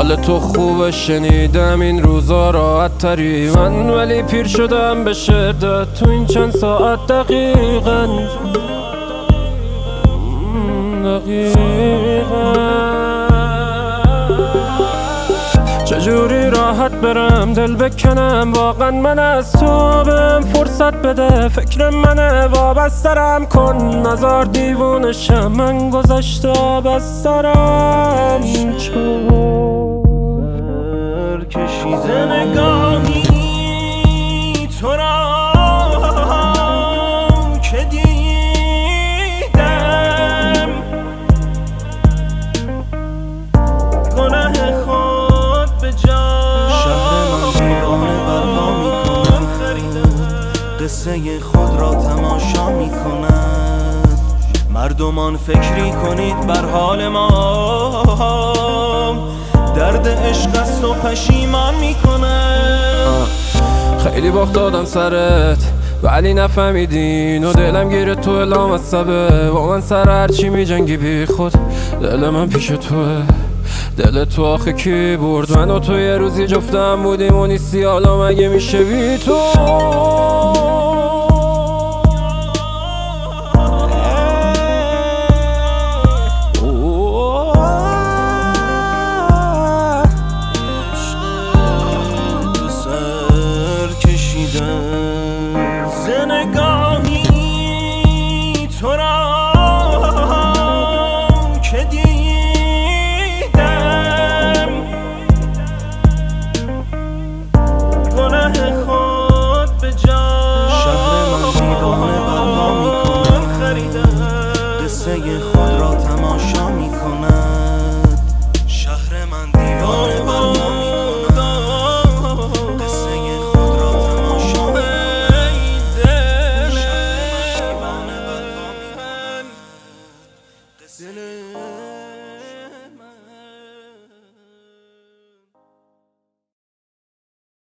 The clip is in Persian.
حال تو خوبه شنیدم این روزا راحت تری من، ولی پیر شدم به شدت تو این چند ساعت دقیقاً چجوری راحت برم دل بکنم، واقعا من از تو بهم فرصت بده، فکر منه وابسترم کن، نزار دیوونشم من گذشته بسترم چون کشیده نگاهی تو را که دیدم، گناه خود به جا شهر من دیوانه بروا میکند، قصه خود را تماشا میکند. مردمان فکری کنید بر حال ما، درد عشق است و پشیمان میکند. خیلی باخت دادم سرت ولی نفهمیدین و دلم گیره تو لامصبه، با من سر هرچی میجنگی بی خود، دل من پیش توه. دل تو آخه کی برد من و تو یه روزی جفتم بودیم و نیستی، حالا مگه میشه بی تو؟ نگاهی تو را که دیدم، گناه خود به جا شهر من دیوانه بروا میکند، قصه خود را تماشا میکند. شهر من دیوانه بروا میکند.